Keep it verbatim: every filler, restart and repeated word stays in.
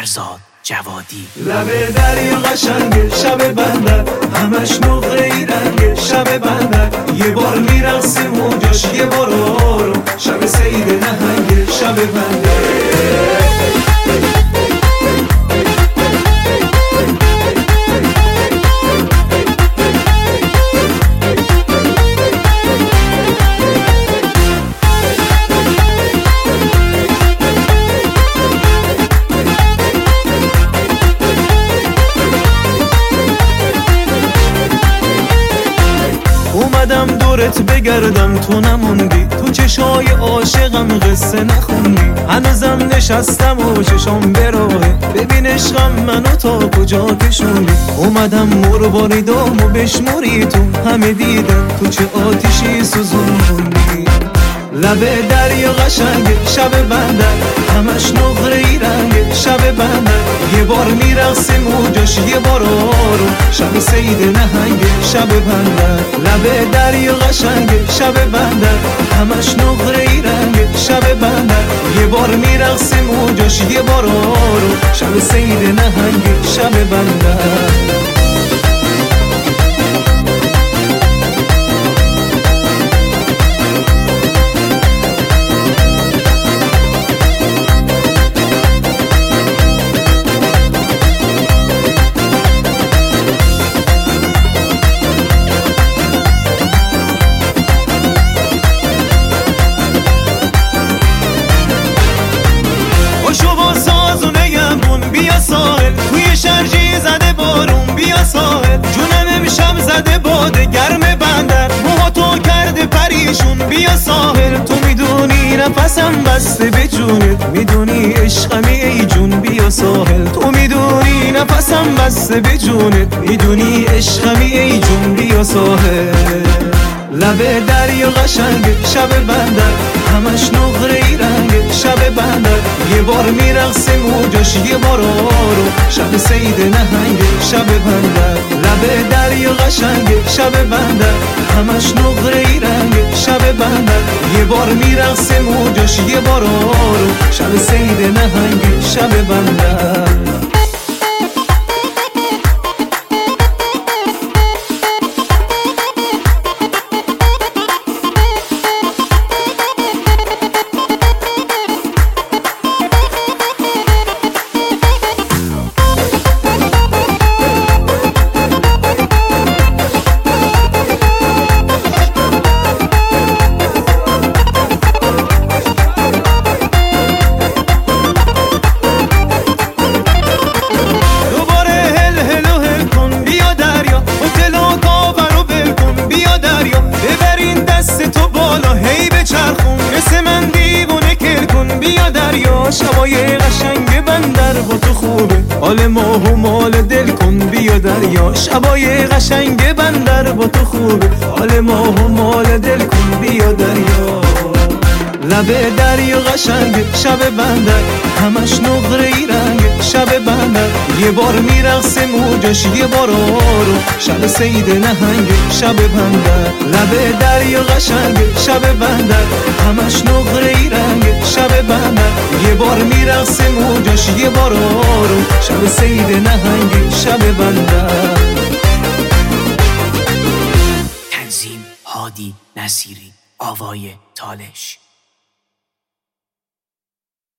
فرزاد جوادی. لب دریا قشنگه شب بندر، همش نقره ای رنگه شب بندر. یه بار میرقصی موجاش یه بار آروم، شب سید نهنگه شب بندر. اومدم دورت بگردم تو نموندی، تو چشای عاشقم قصه نخوندی. هنوزم نشستم و چشام براهه، ببین عشقم منو تا کجا کشوندی. اومدم مور باریدم و بشموری تو همه دیدن، تو چه آتیشی سوزوندی. لب دریا قشنگه شب بندر، همش نقره ای رنگه شب بندر. یه بار میرقصی موجاش یه بار آروم، شب سید نهنگه شب بندر. لب دریا قشنگه شب بندر، همش نقره ای رنگه شب بندر. یه بار میرقصی موجاش یه بار آروم، شب سید نهنگه شب بندر. توی شرجی زده بارون بیا ساحل، جونم امشب زده باده گرم بندر. موها تو کرده پریشون بیا ساحل، تو میدونی نفسم بسته به جونت، میدونی عشقمی ای جون بیا ساحل. تو میدونی نفسم بسته به جونت، میدونی عشقمی ای جون بیا ساحل. لب دریا قشنگه شب بندر، همش نقره ای رنگه شب بندر. یه بار میرقصی موجاش یه بار آروم، شب سید نهنگه شب بندر. لب دریا قشنگه شب بندر، همش نقره ای رنگه شب بندر. یه بار میرقصی موجاش یه بار آروم، شب سید نهنگه شب بندر. بیا دریا شبای قشنگ بندر با تو خوبه، حال ماه و مال دل کن. بیا دریا شبای قشنگ بندر با تو خوبه، حال ماه و مال دل کن. بیا دریا لب دریا قشنگه شب بندر، همش نقره ای رنگه شب بندر. یه بار میرقصی موجاش یه بار آروم، شب سید نهنگه شب بندر. لب دریا قشنگه شب بندر، همش نقره ای رنگه شب بندر. یه بار میرقصی موجاش یه بار آروم، شب سید نهنگه شب بندر. تنظیم هادی نصیری، آوای تالش.